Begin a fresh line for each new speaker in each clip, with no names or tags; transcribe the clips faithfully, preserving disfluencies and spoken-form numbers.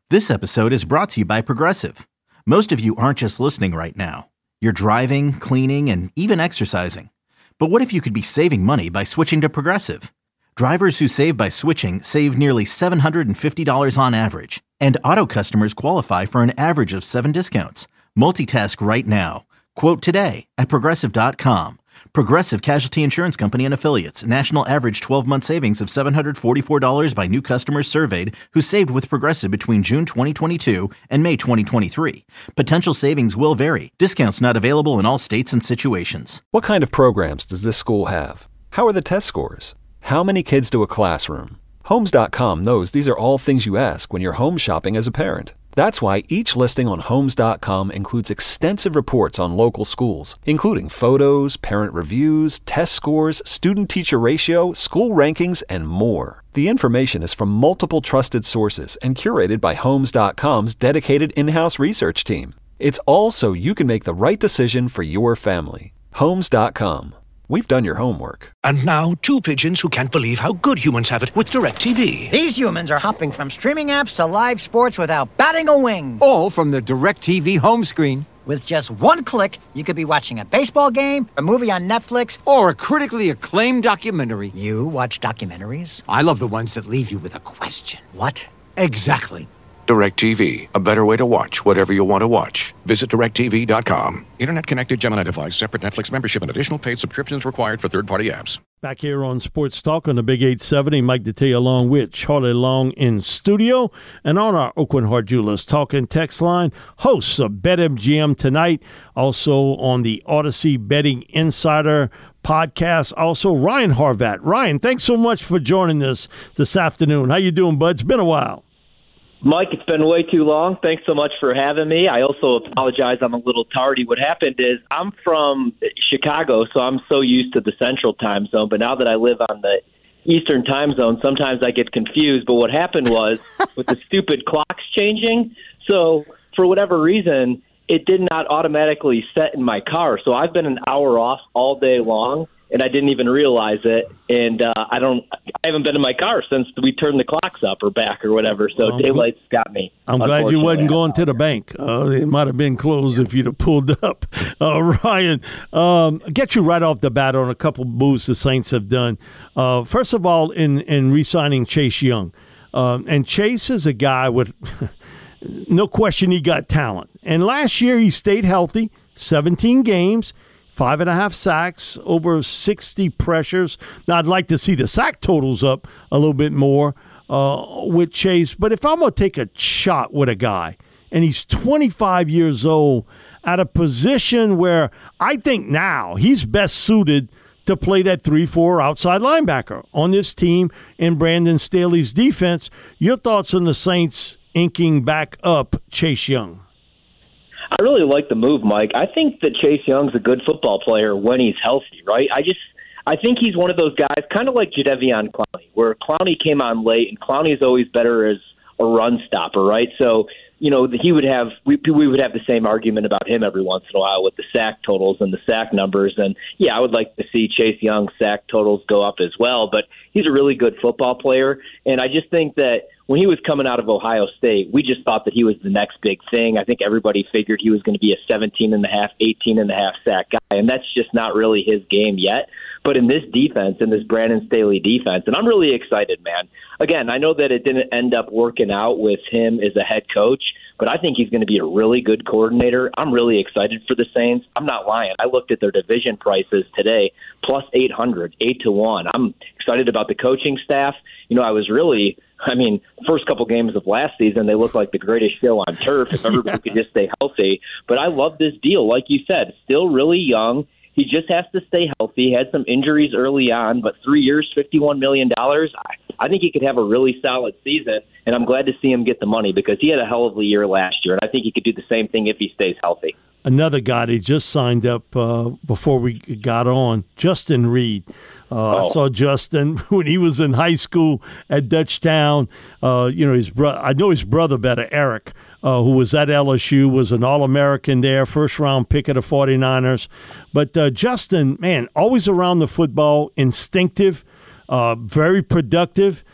This episode is brought to you by Progressive. Most of you aren't just listening right now. You're driving, cleaning, and even exercising. But what if you could be saving money by switching to Progressive? Drivers who save by switching save nearly seven hundred fifty dollars on average. And auto customers qualify for an average of seven discounts. Multitask right now. Quote today at Progressive dot com. Progressive Casualty Insurance Company and Affiliates. National average twelve-month savings of seven hundred forty-four dollars by new customers surveyed who saved with Progressive between June twenty twenty-two and May twenty twenty-three. Potential savings will vary. Discounts not available in all states and situations.
What kind of programs does this school have? How are the test scores? How many kids do a classroom? Homes dot com knows these are all things you ask when you're home shopping as a parent. That's why each listing on Homes dot com includes extensive reports on local schools, including photos, parent reviews, test scores, student-teacher ratio, school rankings, and more. The information is from multiple trusted sources and curated by Homes dot com's dedicated in-house research team. It's all so you can make the right decision for your family. Homes dot com. We've done your homework.
And now, two pigeons who can't believe how good humans have it with DirecTV.
These humans are hopping from streaming apps to live sports without batting a wing.
All from the DirecTV home screen.
With just one click, you could be watching a baseball game, a movie on Netflix,
or a critically acclaimed documentary.
You watch documentaries?
I love the ones that leave you with a question.
What?
Exactly.
DirecTV, a better way to watch whatever you want to watch. Visit direct T V dot com. Internet-connected Gemini device, separate Netflix membership, and additional paid subscriptions required for third-party apps.
Back here on Sports Talk on the Big eight seventy, Mike Detillier along with Charlie Long in studio. And on our Oakland Heart Jewelers Talking text line, hosts of BetMGM tonight, also on the Odyssey Betting Insider podcast, also Ryan Horvat. Ryan, thanks so much for joining us this afternoon. How you doing, bud? It's been a while.
Mike, it's been way too long. Thanks so much for having me. I also apologize. I'm a little tardy. What happened is I'm from Chicago, so I'm so used to the Central time zone. But now that I live on the Eastern time zone, sometimes I get confused. But what happened was with the stupid clocks changing, so for whatever reason, it did not automatically set in my car. So I've been an hour off all day long, and I didn't even realize it. And uh, I don't, I haven't been in my car since we turned the clocks up or back or whatever. So well, daylight's got me.
I'm glad you wasn't going to the bank. Uh, it might have been closed if you'd have pulled up. Uh, Ryan, um, get you right off the bat on a couple of moves the Saints have done. Uh, first of all, in in re-signing Chase Young, um, and Chase is a guy with no question he got talent. And last year he stayed healthy, seventeen games. Five and a half sacks, over sixty pressures. Now, I'd like to see the sack totals up a little bit more uh, with Chase. But if I'm going to take a shot with a guy, and he's twenty-five years old, at a position where I think now he's best suited to play that three four outside linebacker on this team in Brandon Staley's defense. Your thoughts on the Saints inking back up Chase Young?
I really like the move, Mike. I think that Chase Young's a good football player when he's healthy, right? I just I think he's one of those guys, kind of like Jadeveon Clowney, where Clowney came on late, and Clowney is always better as a run stopper, right? So, you know, he would have we we would have the same argument about him every once in a while with the sack totals and the sack numbers. And yeah, I would like to see Chase Young's sack totals go up as well. But he's a really good football player, and I just think that when he was coming out of Ohio State, we just thought that he was the next big thing. I think everybody figured he was going to be a seventeen and a half, eighteen and a half sack guy, and that's just not really his game yet. But in this defense, in this Brandon Staley defense, and I'm really excited, man. Again, I know that it didn't end up working out with him as a head coach, but I think he's going to be a really good coordinator. I'm really excited for the Saints. I'm not lying. I looked at their division prices today, plus eight hundred, eight to one. I'm excited about the coaching staff. You know, I was really, I mean, first couple games of last season, they looked like the greatest show on turf if everybody could just stay healthy. But I love this deal. Like you said, still really young. He just has to stay healthy. He had some injuries early on, but three years, fifty-one million dollars, I, I think he could have a really solid season, and I'm glad to see him get the money because he had a hell of a year last year, and I think he could do the same thing if he stays healthy.
Another guy that just signed up uh, before we got on, Justin Reed. Uh, oh. I saw Justin when he was in high school at Dutchtown. Uh, you know, his bro- I know his brother better, Eric, uh, who was at L S U, was an All-American there, first-round pick of the forty-niners. But uh, Justin, man, always around the football, instinctive, uh, very productive.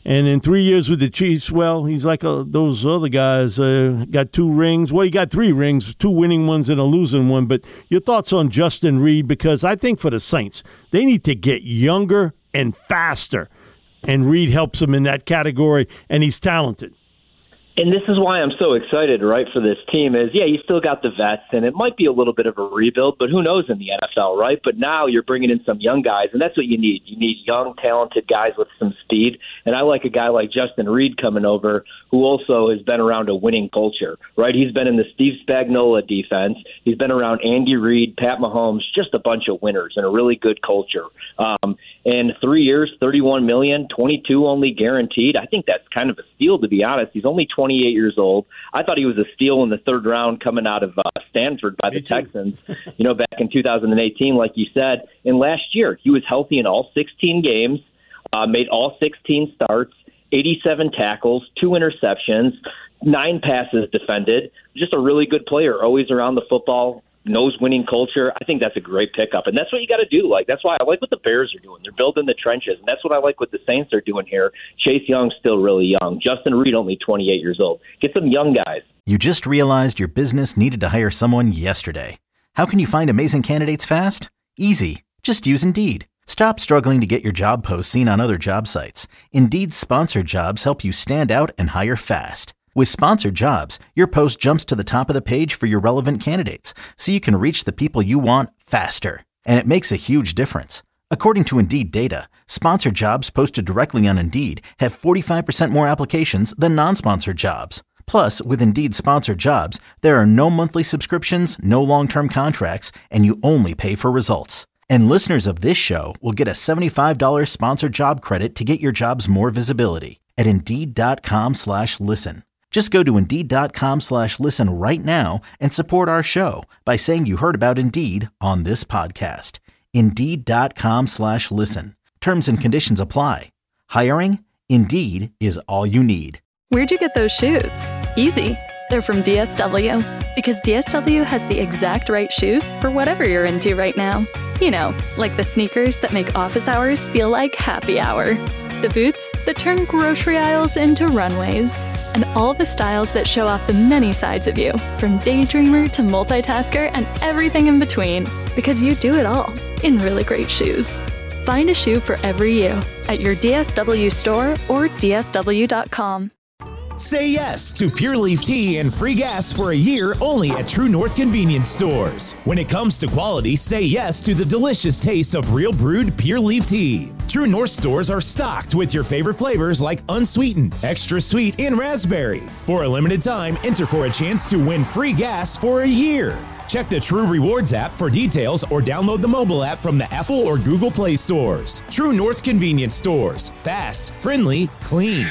And in three years with the Chiefs, well, he's like uh, those other guys. Uh, got two rings. Well, he got three rings, two winning ones and a losing one. But your thoughts on Justin Reid? Because I think for the Saints, they need to get younger and faster. And Reid helps them in that category, and he's talented.
And this is why I'm so excited, right, for this team is, yeah, you still got the vets, and it might be a little bit of a rebuild, but who knows in the N F L, right? But now you're bringing in some young guys, and that's what you need. You need young, talented guys with some speed, and I like a guy like Justin Reid coming over who also has been around a winning culture, right? He's been in the Steve Spagnuolo defense. He's been around Andy Reid, Pat Mahomes, just a bunch of winners and a really good culture. Um, and three years, thirty-one million dollars, twenty-two only guaranteed. I think that's kind of a steal, to be honest. He's only twenty-eight years old. I thought he was a steal in the third round coming out of uh, Stanford by the Texans, you know, back in two thousand eighteen, like you said. And last year, he was healthy in all sixteen games, uh, made all sixteen starts, eighty-seven tackles, two interceptions, nine passes defended. Just a really good player, always around the football, knows winning culture. I think that's a great pickup, and that's what you got to do. Like that's why I like what the Bears are doing. They're building the trenches, and that's what I like what the Saints are doing here. Chase Young's still really young. Justin Reid only twenty-eight years old. Get some young guys.
You just realized your business needed to hire someone yesterday. How can you find amazing candidates fast? Easy. Just use Indeed. Stop struggling to get your job posts seen on other job sites. Indeed's sponsored jobs help you stand out and hire fast. With sponsored jobs, your post jumps to the top of the page for your relevant candidates, so you can reach the people you want faster. And it makes a huge difference. According to Indeed data, sponsored jobs posted directly on Indeed have forty-five percent more applications than non-sponsored jobs. Plus, with Indeed sponsored jobs, there are no monthly subscriptions, no long-term contracts, and you only pay for results. And listeners of this show will get a seventy-five dollars sponsored job credit to get your jobs more visibility at Indeed.com slash listen. Just go to Indeed.com slash listen right now and support our show by saying you heard about Indeed on this podcast. Indeed.com slash listen. Terms and conditions apply. Hiring? Indeed is all you need.
Where'd you get those shoes? Easy. They're from D S W. Because D S W has the exact right shoes for whatever you're into right now. You know, like the sneakers that make office hours feel like happy hour. The boots that turn grocery aisles into runways. And all the styles that show off the many sides of you, from daydreamer to multitasker and everything in between. Because you do it all in really great shoes. Find a shoe for every you at your D S W store or D S W dot com.
Say yes to Pure Leaf Tea and free gas for a year only at True North Convenience Stores. When it comes to quality, say yes to the delicious taste of real brewed Pure Leaf Tea. True North stores are stocked with your favorite flavors like unsweetened, extra sweet, and raspberry. For a limited time, enter for a chance to win free gas for a year. Check the True Rewards app for details or download the mobile app from the Apple or Google Play stores. True North Convenience Stores. Fast, friendly, clean.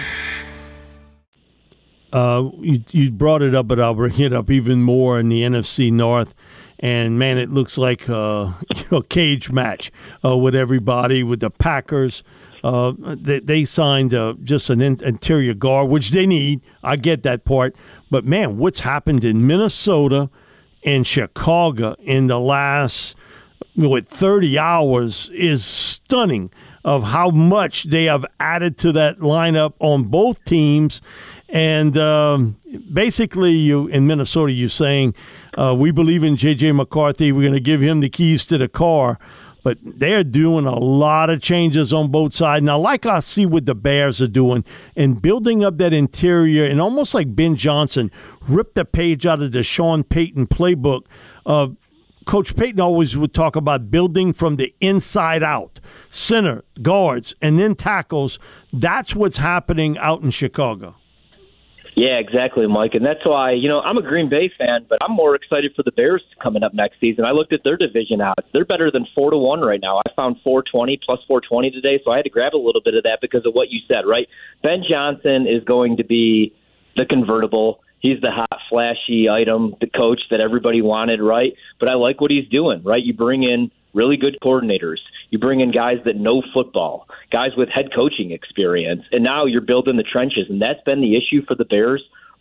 Uh, you, you brought it up, but I'll bring it up even more in the N F C North. And, man, it looks like uh, you know, a cage match uh, with everybody, with the Packers. Uh, they, they signed uh, just an in- interior guard, which they need. I get that part. But, man, what's happened in Minnesota and Chicago in the last, what, thirty hours is stunning of how much they have added to that lineup on both teams. And um, basically, you in Minnesota, you're saying, uh, we believe in J J McCarthy. We're going to give him the keys to the car. But they're doing a lot of changes on both sides. Now, like I see what the Bears are doing and building up that interior, and almost like Ben Johnson ripped the page out of the Sean Payton playbook. Uh, Coach Payton always would talk about building from the inside out, center, guards, and then tackles. That's what's happening out in Chicago.
Yeah, exactly, Mike. And that's why, you know, I'm a Green Bay fan, but I'm more excited for the Bears coming up next season. I looked at their division odds. They're better than four to one right now. I found four twenty plus four twenty today, so I had to grab a little bit of that because of what you said, right? Ben Johnson is going to be the convertible. He's the hot, flashy item, the coach that everybody wanted, right? But I like what he's doing, right? You bring in really good coordinators. You bring in guys that know football, guys with head coaching experience, and now you're building the trenches, and that's been the issue for the Bears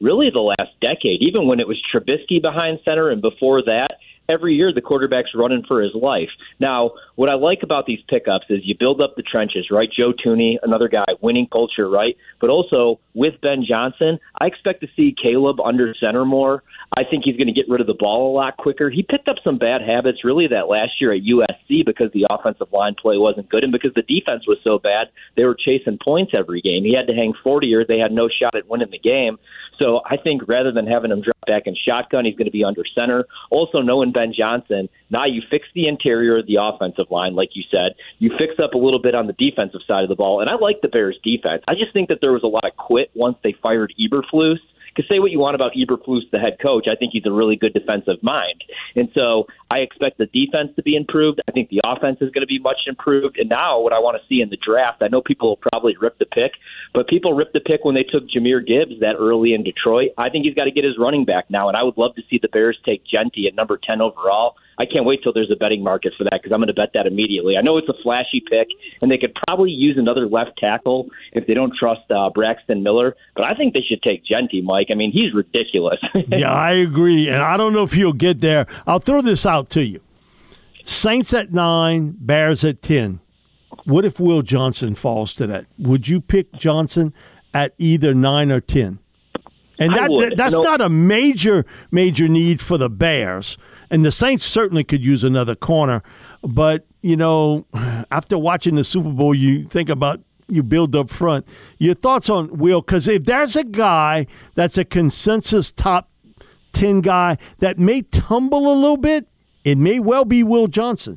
really the last decade, even when it was Trubisky behind center and before that. Every year, the quarterback's running for his life. Now, what I like about these pickups is you build up the trenches, right? Joe Thuney, another guy, winning culture, right? But also, with Ben Johnson, I expect to see Caleb under center more. I think he's going to get rid of the ball a lot quicker. He picked up some bad habits, really, that last year at U S C because the offensive line play wasn't good and because the defense was so bad, they were chasing points every game. He had to hang forty or they had no shot at winning the game. So I think rather than having him drop back in shotgun, he's going to be under center. Also, knowing Ben Johnson, now you fix the interior of the offensive line, like you said. You fix up a little bit on the defensive side of the ball. And I like the Bears' defense. I just think that there was a lot of quit once they fired Eberflus. Because say what you want about Eberflus, the head coach, I think he's a really good defensive mind. And so I expect the defense to be improved. I think the offense is going to be much improved. And now what I want to see in the draft, I know people will probably rip the pick, but people ripped the pick when they took Jahmyr Gibbs that early in Detroit. I think he's got to get his running back now, and I would love to see the Bears take Genty at number ten overall. I can't wait till there's a betting market for that because I'm going to bet that immediately. I know it's a flashy pick, and they could probably use another left tackle if they don't trust uh, Braxton Miller, but I think they should take Genty, Mike. I mean, he's ridiculous.
Yeah, I agree, and I don't know if he'll get there. I'll throw this out to you. Saints at nine, Bears at ten. What if Will Johnson falls to that? Would you pick Johnson at either nine or ten? And that, that that's you know, not a major, major need for the Bears. And the Saints certainly could use another corner. But, you know, after watching the Super Bowl, you think about you build up front. Your thoughts on Will? Because if there's a guy that's a consensus top ten guy that may tumble a little bit, it may well be Will Johnson.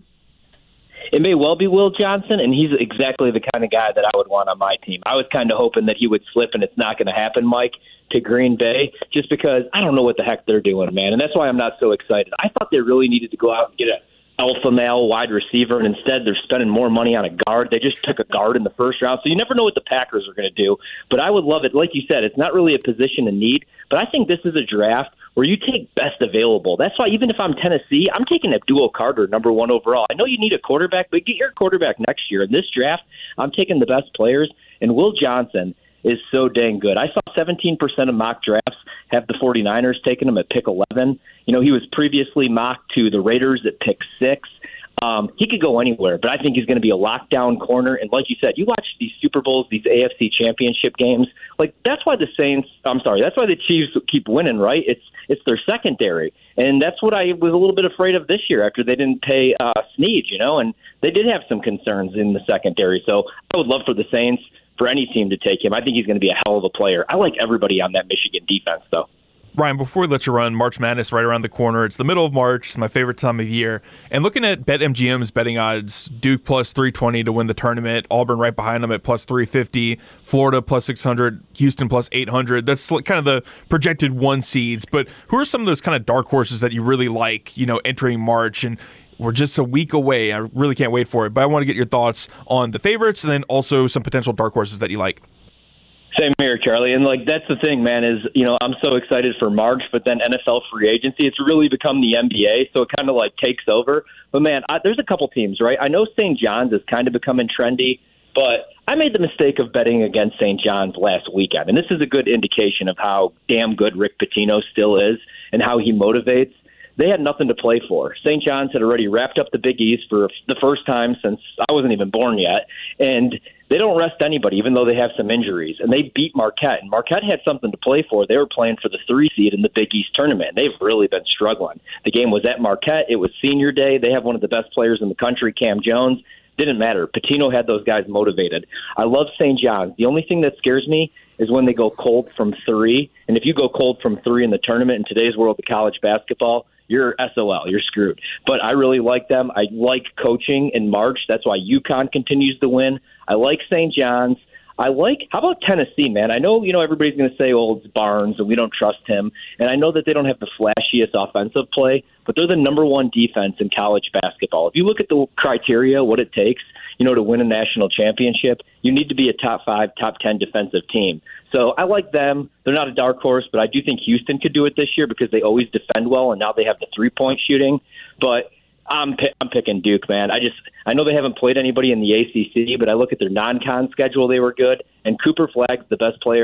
It may well be Will Johnson, and he's exactly the kind of guy that I would want on my team. I was kind of hoping that he would slip, and it's not going to happen, Mike, to Green Bay, just because I don't know what the heck they're doing, man, and that's why I'm not so excited. I thought they really needed to go out and get a alpha male wide receiver, and instead they're spending more money on a guard. They just took a guard in the first round, so you never know what the Packers are going to do. But I would love it. Like you said, it's not really a position in need, but I think this is a draft where you take best available. That's why even if I'm Tennessee, I'm taking Abdul Carter, number one overall. I know you need a quarterback, but get your quarterback next year. In this draft, I'm taking the best players, and Will Johnson is so dang good. I saw seventeen percent of mock drafts have the 49ers taking him at pick eleven. You know, he was previously mocked to the Raiders at pick six. Um, he could go anywhere, but I think he's going to be a lockdown corner. And like you said, you watch these Super Bowls, these A F C championship games. Like, that's why the Saints, I'm sorry, that's why the Chiefs keep winning, right? It's it's their secondary. And that's what I was a little bit afraid of this year after they didn't pay uh, Snead, you know, and they did have some concerns in the secondary. So I would love for the Saints, for any team to take him. I think he's going to be a hell of a player. I like everybody on that Michigan defense, though.
Ryan, before we let you run, March Madness right around the corner. It's the middle of March. It's my favorite time of year. And looking at BetMGM's betting odds, Duke plus three twenty to win the tournament, Auburn right behind them at plus three fifty, Florida plus six hundred, Houston plus eight hundred. That's kind of the projected one seeds. But who are some of those kind of dark horses that you really like, you know, entering March? And we're just a week away. I really can't wait for it. But I want to get your thoughts on the favorites and then also some potential dark horses that you like.
Same here, Charlie. And, like, that's the thing, man, is, you know, I'm so excited for March, but then N F L free agency, it's really become the N B A, so it kind of, like, takes over. But, man, I, there's a couple teams, right? I know Saint John's is kind of becoming trendy, but I made the mistake of betting against Saint John's last weekend. And this is a good indication of how damn good Rick Pitino still is and how he motivates. They had nothing to play for. Saint John's had already wrapped up the Big East for the first time since I wasn't even born yet. And they don't rest anybody, even though they have some injuries. And they beat Marquette. And Marquette had something to play for. They were playing for the three seed in the Big East tournament. They've really been struggling. The game was at Marquette. It was senior day. They have one of the best players in the country, Cam Jones. Didn't matter. Pitino had those guys motivated. I love Saint John's. The only thing that scares me is when they go cold from three. And if you go cold from three in the tournament in today's world of college basketball, you're S O L. You're screwed. But I really like them. I like coaching in March. That's why UConn continues to win. I like Saint John's. I like, how about Tennessee, man? I know, you know, everybody's going to say, oh, it's Barnes, and we don't trust him. And I know that they don't have the flashiest offensive play, but they're the number one defense in college basketball. If you look at the criteria, what it takes, you know, to win a national championship, you need to be a top five, top ten defensive team. So I like them. They're not a dark horse, but I do think Houston could do it this year because they always defend well, and now they have the three-point shooting. But I'm I'm picking Duke, man. I just I know they haven't played anybody in the A C C, but I look at their non-con schedule; they were good. And Cooper Flagg's the best player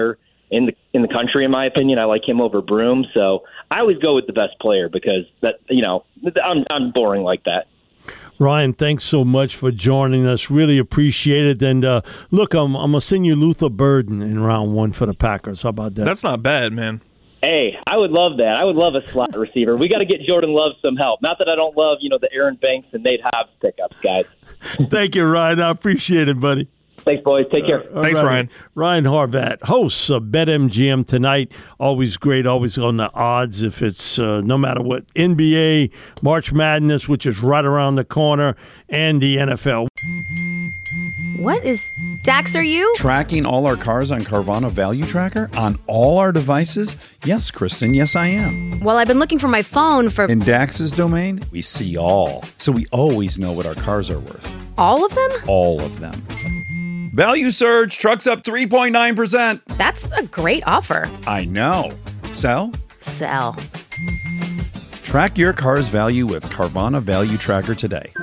in the in the country, in my opinion. I like him over Broom. So I always go with the best player because that you know I'm I'm boring like that.
Ryan, thanks so much for joining us. Really appreciate it. And uh, look, I'm I'm gonna send you Luther Burden in round one for the Packers. How about that?
That's not bad, man.
Hey, I would love that. I would love a slot receiver. We got to get Jordan Love some help. Not that I don't love, you know, the Aaron Banks and Nate Hobbs pickups, guys.
Thank you, Ryan. I appreciate it, buddy.
Thanks, boys. Take care.
Uh,
Thanks,
right.
Ryan.
Ryan Horvat, hosts of BetMGM tonight. Always great, always on the odds if it's uh, no matter what. N B A, March Madness, which is right around the corner, and the N F L.
What is Dax, are you?
Tracking all our cars on Carvana Value Tracker on all our devices? Yes, Kristen, yes, I am.
Well, I've been looking for my phone for...
In Dax's domain, we see all. So we always know what our cars are worth.
All of them?
All of them. Value surge, trucks up three point nine percent.
That's a great offer.
I know. Sell?
Sell.
Track your car's value with Carvana Value Tracker today.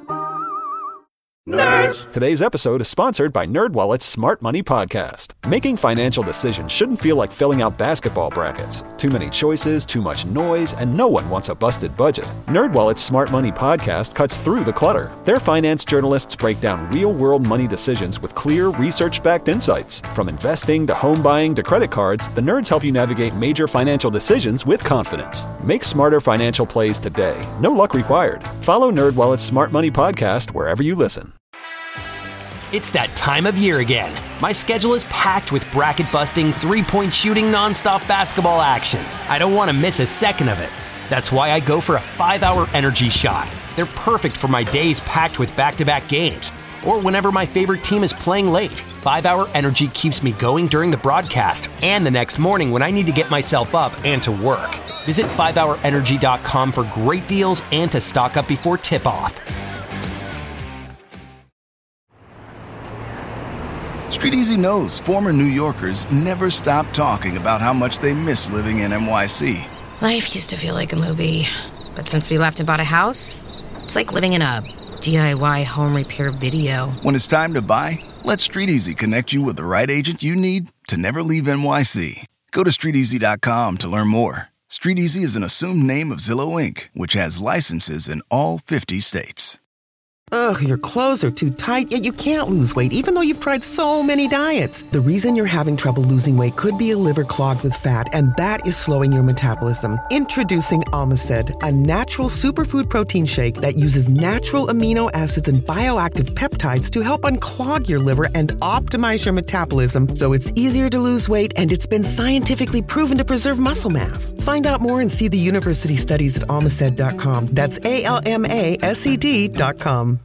Nerds! Today's episode is sponsored by NerdWallet's Smart Money Podcast. Making financial decisions shouldn't feel like filling out basketball brackets. Too many choices, too much noise, and no one wants a busted budget. NerdWallet's Smart Money Podcast cuts through the clutter. Their finance journalists break down real-world money decisions with clear, research-backed insights. From investing to home buying to credit cards, the nerds help you navigate major financial decisions with confidence. Make smarter financial plays today. No luck required. Follow NerdWallet's Smart Money Podcast wherever you listen.
It's that time of year again. My schedule is packed with bracket-busting, three-point shooting, nonstop basketball action. I don't want to miss a second of it. That's why I go for a five-hour energy shot. They're perfect for my days packed with back-to-back games, or whenever my favorite team is playing late. five-hour energy keeps me going during the broadcast and the next morning when I need to get myself up and to work. Visit five hour energy dot com for great deals and to stock up before tip-off.
StreetEasy knows former New Yorkers never stop talking about how much they miss living in N Y C.
Life used to feel like a movie, but since we left and bought a house, it's like living in a D I Y home repair video.
When it's time to buy, let StreetEasy connect you with the right agent you need to never leave N Y C. Go to street easy dot com to learn more. StreetEasy is an assumed name of Zillow Incorporated, which has licenses in all fifty states.
Ugh, your clothes are too tight, yet you can't lose weight even though you've tried so many diets. The reason you're having trouble losing weight could be a liver clogged with fat, and that is slowing your metabolism. Introducing Omicid, a natural superfood protein shake that uses natural amino acids and bioactive peptides to help unclog your liver and optimize your metabolism so it's easier to lose weight, and it's been scientifically proven to preserve muscle mass. Find out more and see the university studies at almaced dot com. That's A L M A S E D dot com.